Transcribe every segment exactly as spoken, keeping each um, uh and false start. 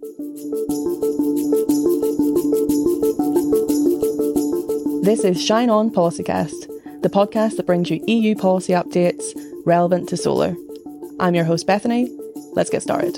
This is Shine On Policycast, the podcast that brings you E U policy updates relevant to solar. I'm your host Bethany. Let's get started.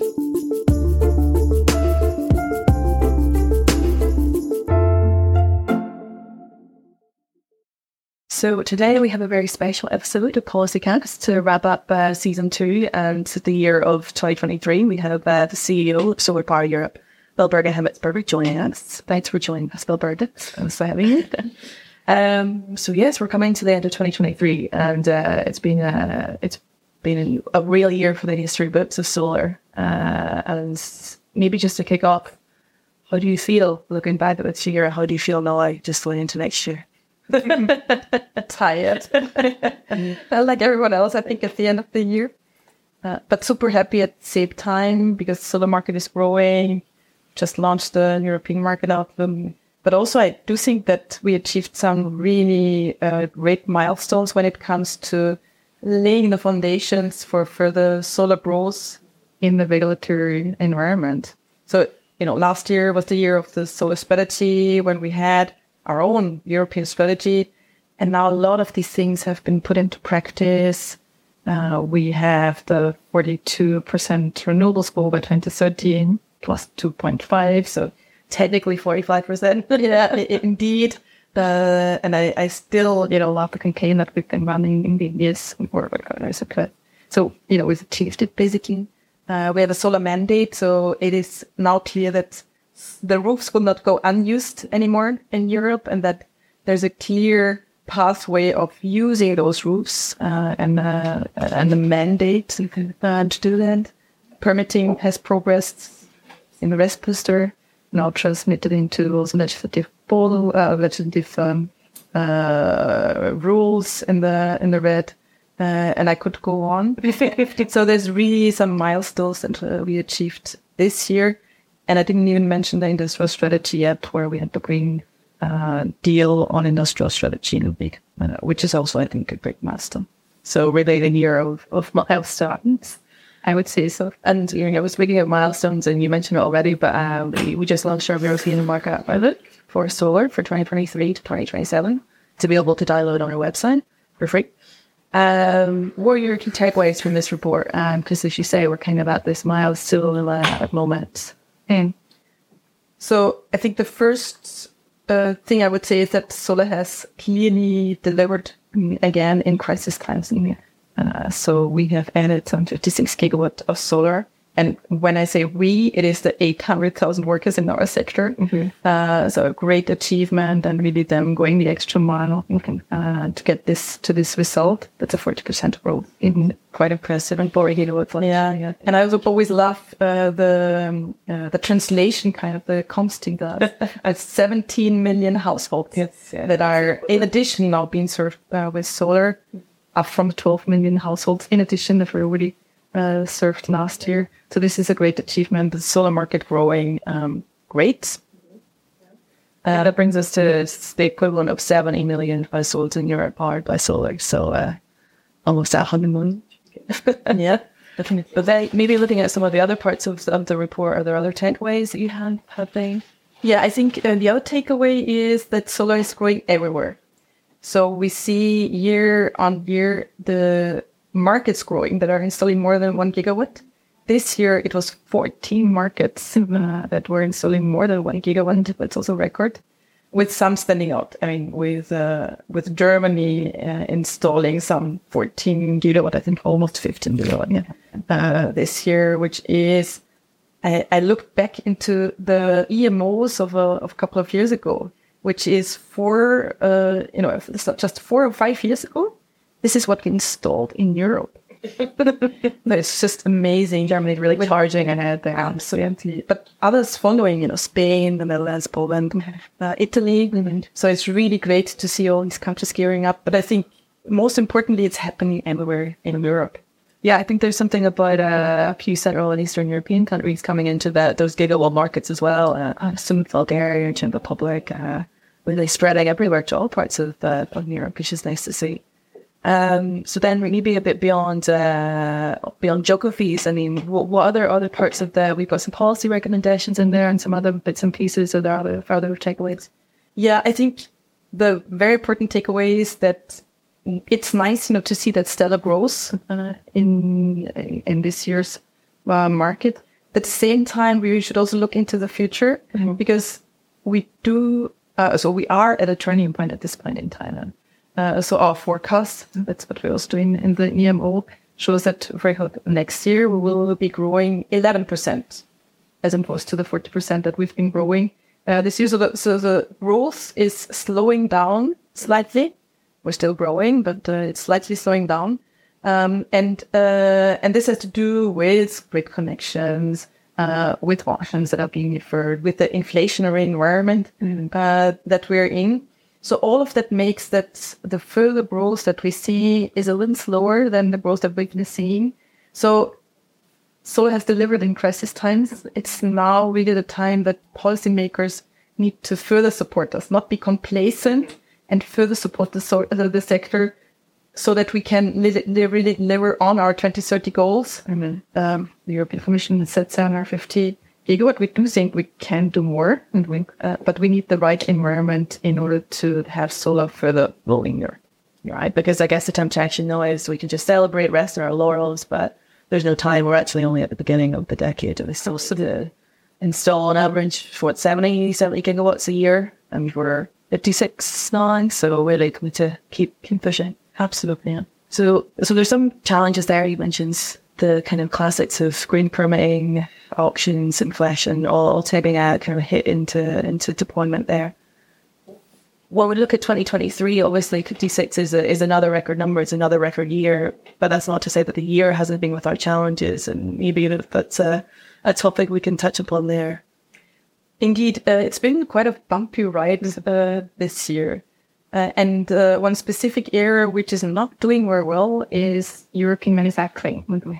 So today we have a very special episode of Policycast to wrap up uh, season two and the year of twenty twenty-three. We have uh, the C E O of Solar Power Europe, Wilburga Hemmetsberger, joining us. Thanks for joining us, Wilburga. Thanks for having you. Um, so yes, we're coming to the end of twenty twenty-three, and uh, it's been a it's been a real year for the history books of solar. Uh, and maybe just to kick off, how do you feel looking back at this year? How do you feel now, just going into next year? Tired. Well, like everyone else, I think, at the end of the year. Uh, but super happy at the same time because the solar market is growing. Just launched the European market outlook. But also, I do think that we achieved some really uh, great milestones when it comes to laying the foundations for further solar growth in the regulatory environment. So, you know, last year was the year of the solar strategy when we had our own European strategy. And now a lot of these things have been put into practice. Uh, we have the forty-two percent renewables goal by twenty thirty plus two point five. So technically forty-five percent. Yeah, indeed. Uh, and I, I still, you know, love the campaign that we've been running in the years before. So, you know, we've achieved it basically. Uh, we have a solar mandate. So it is now clear that the roofs will not go unused anymore in Europe, and that there's a clear pathway of using those roofs uh, and uh, and the mandate uh, to do that. Permitting has progressed in the Westminster, now transmitted into those legislative portal, uh, legislative um, uh, rules in the in the red, uh, and I could go on. So there's really some milestones that uh, we achieved this year. And I didn't even mention the industrial strategy yet, where we had the green uh, deal on industrial strategy in the big, uh, which is also, I think, a great milestone. So really a year of, of milestones, I would say so. And you know, I was speaking of milestones, and you mentioned it already, but um, we, we just launched our European market outlook for solar for twenty twenty-three to twenty twenty-seven to be able to download on our website for free. Um, what are your key takeaways from this report? Because um, as you say, we're kind of at this milestone uh, at the moment. Mm. So I think the first uh, thing I would say is that solar has clearly delivered um, again in crisis times. Uh, so we have added some fifty-six gigawatt of solar. And when I say we, it is the eight hundred thousand workers in our sector. Mm-hmm. Uh, so a great achievement, and really them going the extra mile uh, to get this to this result. That's a forty percent growth. Mm-hmm. Quite impressive. And four gigawatts. Yeah, yeah. And I also always love uh, the um, uh, the translation, kind of the constant that uh, seventeen million households yes, yeah. that are in addition now being served uh, with solar, up from twelve million households in addition that were already Uh, served last year. So this is a great achievement. The solar market growing um, great. Uh, that brings us to the equivalent of seventy million households in Europe powered by solar. So uh, almost a hundred million. Yeah, definitely. But then maybe looking at some of the other parts of, of the report, are there other takeaways that you have, have been? Yeah, I think uh, the other takeaway is that solar is growing everywhere. So we see year on year the markets growing that are installing more than one gigawatt. This year, it was fourteen markets uh, that were installing more than one gigawatt. That's also a record, with some standing out. I mean, with uh, with Germany uh, installing some fourteen gigawatt, I think almost fifteen gigawatt yeah. uh, this year, which is, I, I looked back into the E M Os of a, of a couple of years ago, which is four, uh, you know, it's not just four or five years ago. This is what we installed in Europe. It's just amazing. Germany really charging ahead there. Absolutely. But others following, you know, Spain, the Netherlands, Poland, uh, Italy. Mm-hmm. So it's really great to see all these countries gearing up. But I think most importantly, it's happening everywhere in Europe. Yeah, I think there's something about uh, a few Central and Eastern European countries coming into that those gigawatt markets as well. Uh, some Bulgaria, Czech Republic, uh, really spreading everywhere to all parts of, uh, of Europe, which is nice to see. Um, so then maybe a bit beyond uh, beyond geographies. I mean, what, what other other parts of the? We've got some policy recommendations in there and some other bits and pieces. Are there other further takeaways? Yeah, I think the very important takeaway is that it's nice, you know, to see that stellar growth uh, in in this year's uh, market. At the same time, we should also look into the future mm-hmm. because we do. Uh, so we are at a turning point at this point in time. Uh, so our forecast, that's what we're also doing in the E M O, shows that for next year we will be growing eleven percent as opposed to the forty percent that we've been growing uh, this year. So the, so the growth is slowing down slightly. We're still growing, but uh, it's slightly slowing down. Um, and uh, and this has to do with grid connections, uh, with auctions that are being deferred, with the inflationary environment mm-hmm. uh, that we're in. So all of that makes that the further growth that we see is a little slower than the growth that we've been seeing. So solar has delivered in crisis times. It's now really the time that policymakers need to further support us, not be complacent, and further support the, so- the sector so that we can li- li- really deliver on our twenty thirty goals. I mean, um, the European Commission set seven hundred fifty gigawatt. We do think we can do more, and we, uh, but we need the right environment in order to have solar further rolling there. Right, because I guess the temptation now is we can just celebrate, rest on our laurels, but there's no time. We're actually only at the beginning of the decade. We're still to install on average, what, seventy, seventy gigawatts a year, and we're fifty-six now, so we're likely to keep, keep pushing. Absolutely, yeah. So, so there's some challenges there. You mentioned the kind of classics of green permitting, auctions, inflation, all, all taking a kind of hit into into deployment there. When we look at twenty twenty-three, obviously fifty-six is a, is another record number. It's another record year, but that's not to say that the year hasn't been without challenges. And maybe that's a, a topic we can touch upon there. Indeed, uh, it's been quite a bumpy ride uh, this year. Uh, and uh, one specific area which is not doing very well is European manufacturing. Mm-hmm.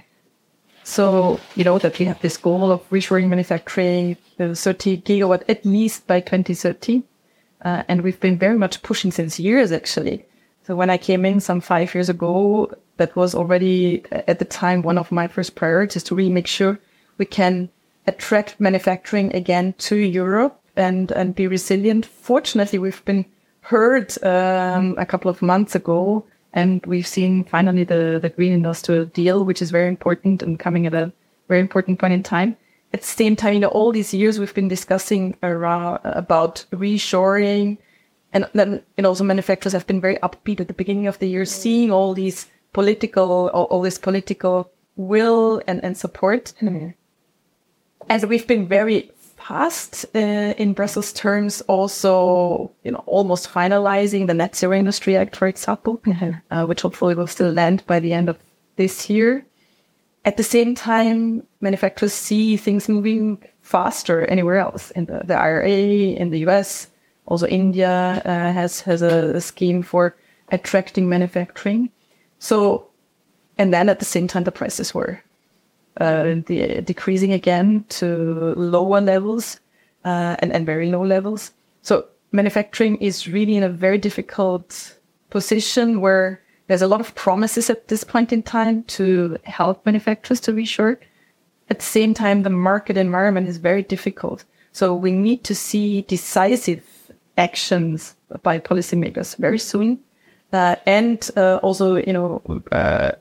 So, you know, that we have this goal of reshoring manufacturing, uh, thirty gigawatt at least by twenty thirty. Uh, and we've been very much pushing since years, actually. So when I came in some five years ago, that was already at the time one of my first priorities to really make sure we can attract manufacturing again to Europe and, and be resilient. Fortunately, we've been heard um, a couple of months ago, and we've seen finally the, the Green Industrial Deal, which is very important and coming at a very important point in time. At the same time, you know, all these years we've been discussing around, about reshoring, and then, you know, also manufacturers have been very upbeat at the beginning of the year, seeing all these political, all, all this political will and, and support. Mm-hmm. And we've been very fast uh, in Brussels terms, also, you know, almost finalizing the Net Zero Industry Act, for example, mm-hmm. uh, which hopefully will still land by the end of this year. At the same time, manufacturers see things moving faster anywhere else in the, the I R A, in the U S. Also, India uh, has has a, a scheme for attracting manufacturing. So, and then at the same time, the prices were uh, de- decreasing again to lower levels uh, and, and very low levels. So, manufacturing is really in a very difficult position where there's a lot of promises at this point in time to help manufacturers to reshore. At the same time, the market environment is very difficult. So we need to see decisive actions by policymakers very soon. Uh, and uh, also, you know, uh,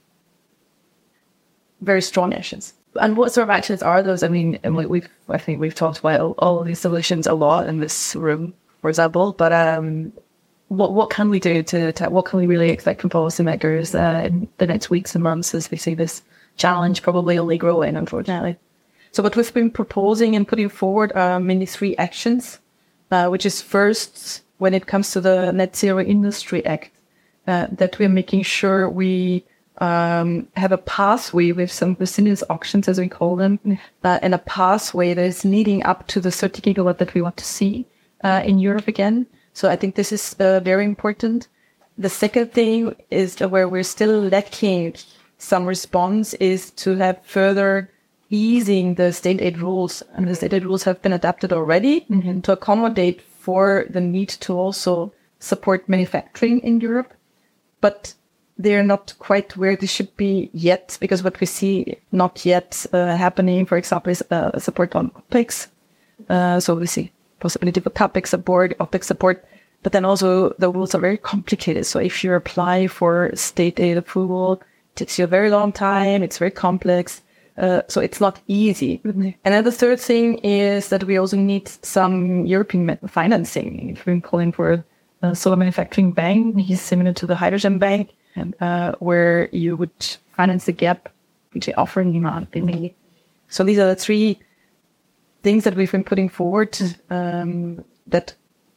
very strong actions. And what sort of actions are those? I mean, we've, I think we've talked about all, all of these solutions a lot in this room, for example, but um, What what can we do to, to what can we really expect from policymakers uh, in the next weeks and months as we see this challenge probably only growing, unfortunately? So what we've been proposing and putting forward are mainly three actions, uh, which is first, when it comes to the Net Zero Industry Act, uh, that we're making sure we um, have a pathway with some resilience auctions, as we call them, uh, and a pathway that is leading up to the thirty gigawatt that we want to see uh, in Europe again. So I think this is uh, very important. The second thing is where we're still lacking some response is to have further easing the state aid rules. And the state aid rules have been adapted already mm-hmm. to accommodate for the need to also support manufacturing in Europe. But they're not quite where they should be yet, because what we see not yet uh, happening, for example, is uh, support on OpEx. Uh, so we see possibility for CapEx support, OpEx support, but then also the rules are very complicated. So if you apply for state aid approval, it takes you a very long time. It's very complex. Uh, so it's not easy. Mm-hmm. And then the third thing is that we also need some European financing. If we're calling for a solar manufacturing bank, is similar to the hydrogen bank, uh, where you would finance the gap which they're offering demand. So these are the three things that we've been putting forward, um, that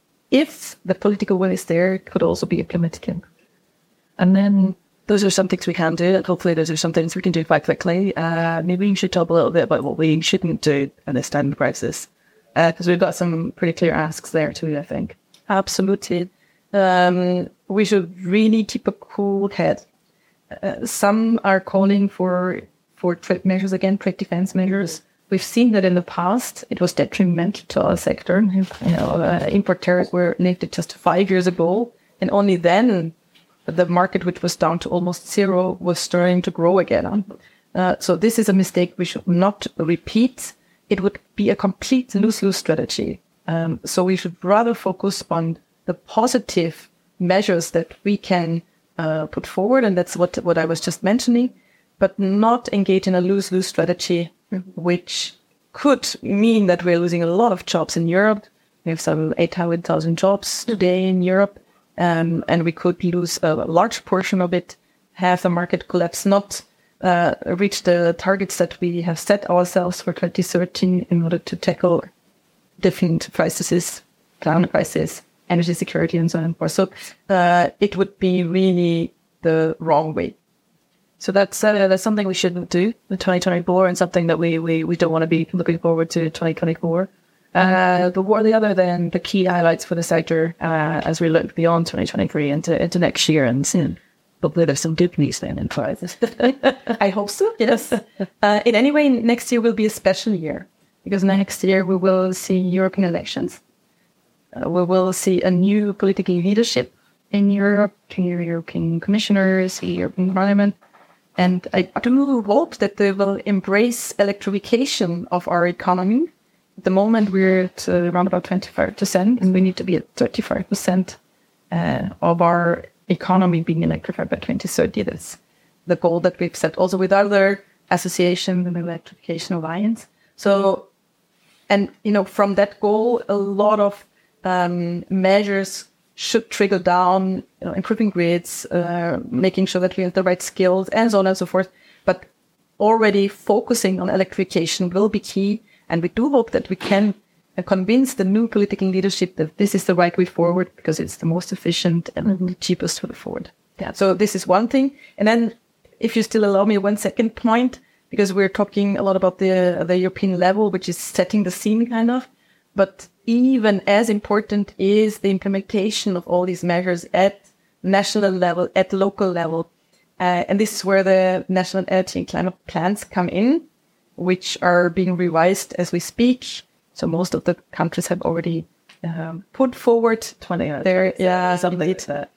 if the political will is there, could also be implemented. And then those are some things we can do, and hopefully those are some things we can do quite quickly. Uh, maybe we should talk a little bit about what we shouldn't do in this time of crisis, because uh, we've got some pretty clear asks there too, I think. Absolutely. Um, we should really keep a cool head. Uh, some are calling for for trade measures, again, trade defense measures. We've seen that in the past, it was detrimental to our sector. You know, uh, import tariffs were lifted just five years ago, and only then the market, which was down to almost zero, was starting to grow again. Uh, so this is a mistake we should not repeat. It would be a complete lose-lose strategy. Um, so we should rather focus on the positive measures that we can uh, put forward, and that's what what I was just mentioning, but not engage in a lose-lose strategy, which could mean that we're losing a lot of jobs in Europe. We have some eight hundred thousand jobs today in Europe, um, and we could lose a large portion of it, have the market collapse, not uh, reach the targets that we have set ourselves for twenty thirteen in order to tackle different crises, climate crisis, energy security, and so on and forth. So uh, it would be really the wrong way. So that's uh, that's something we shouldn't do in twenty twenty-four, and something that we, we, we don't want to be looking forward to twenty twenty-four. Uh, but what are the other then the key highlights for the sector uh, as we look beyond twenty twenty-three into into next year, and soon? Hopefully there's some good news then in crisis. I hope so. Yes. Uh, in any way, next year will be a special year, because next year we will see European elections. Uh, we will see a new political leadership in Europe, new European commissioners, European Parliament. And I do hope that they will embrace electrification of our economy. At the moment, we're at uh, around about twenty-five percent, and we need to be at thirty-five percent uh, of our economy being electrified by twenty thirty. That's the goal that we've set also with other associations and Electrification Alliance. So, and, you know, from that goal, a lot of um, measures should trickle down, you know, improving grids, uh, making sure that we have the right skills, and so on and so forth. But already focusing on electrification will be key. And we do hope that we can uh, convince the new political leadership that this is the right way forward, because it's the most efficient and mm-hmm. the cheapest way forward. Yeah. So this is one thing. And then, if you still allow me one second point, because we're talking a lot about the the European level, which is setting the scene kind of, but even as important is the implementation of all these measures at national level, at local level. Uh, and this is where the national energy and climate plans come in, which are being revised as we speak. So most of the countries have already um, put forward their, yeah, something like that.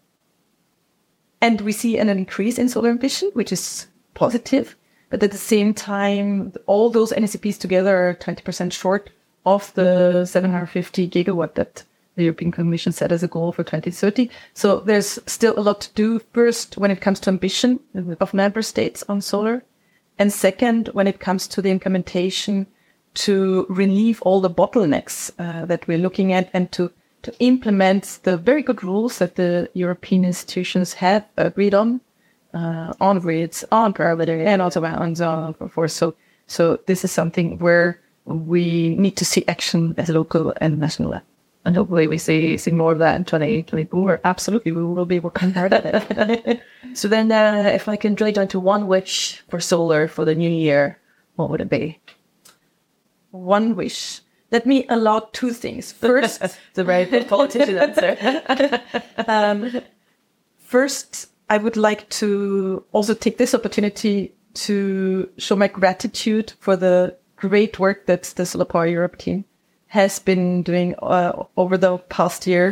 And we see an increase in solar ambition, which is positive. But at the same time, all those N S C Ps together are twenty percent short of the seven hundred fifty gigawatt that the European Commission set as a goal for twenty thirty. So there's still a lot to do. First, when it comes to ambition of member states on solar. And second, when it comes to the implementation, to relieve all the bottlenecks uh, that we're looking at, and to, to implement the very good rules that the European institutions have agreed on, uh, on grids, on parameter, and also on so on and so forth. So, so this is something where we need to see action at local and national level. And hopefully we see, see more of that in twenty twenty-four. Absolutely, we will be working hard at it. So then, uh, if I can drill down to one wish for solar for the new year, what would it be? One wish. Let me allow two things. First, the very politician answer. um, first, I would like to also take this opportunity to show my gratitude for the great work that the Solar Power Europe team has been doing uh, over the past year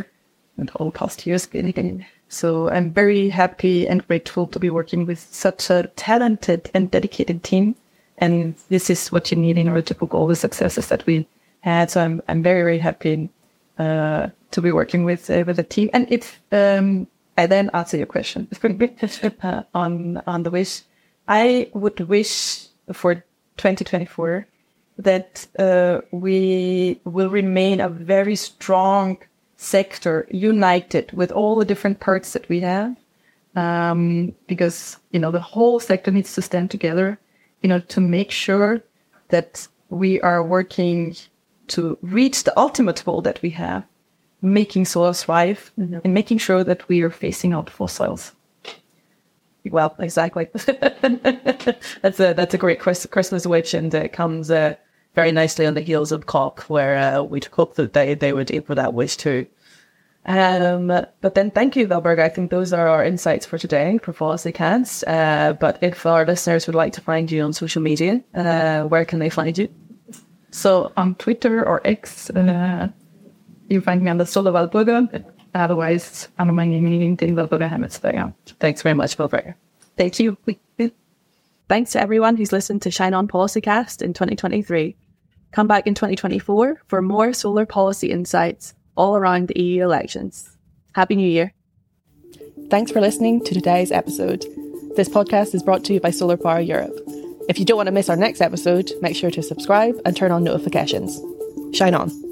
and all past years. So I'm very happy and grateful to be working with such a talented and dedicated team. And this is what you need in order to book all the successes that we had. So I'm I'm very, very happy uh, to be working with uh, with the team. And if um, I then answer your question uh, on on the wish, I would wish for twenty twenty-four that uh, we will remain a very strong sector, united with all the different parts that we have, um, because you know the whole sector needs to stand together, you know, to make sure that we are working to reach the ultimate goal that we have, making solar thrive, mm-hmm. and making sure that we are phasing out fossils. Well, exactly. that's a that's a great Christmas wish, and it comes uh, very nicely on the heels of COP, where uh, we hope that they, they would aim for that wish too. Um, but then thank you, Valberga. I think those are our insights for today for Policy Cats. Uh, but if our listeners would like to find you on social media, uh, where can they find you? So on Twitter or X, uh, you find me on the Solar Valberga. Otherwise, under my name, LinkedIn, Valberga Hemmets. There. Thanks very much, Valberga. Thank you. Thanks to everyone who's listened to Shine On Policycast in twenty twenty-three. Come back in twenty twenty-four for more solar policy insights all around the E U elections. Happy New Year. Thanks for listening to today's episode. This podcast is brought to you by Solar Power Europe. If you don't want to miss our next episode, make sure to subscribe and turn on notifications. Shine on.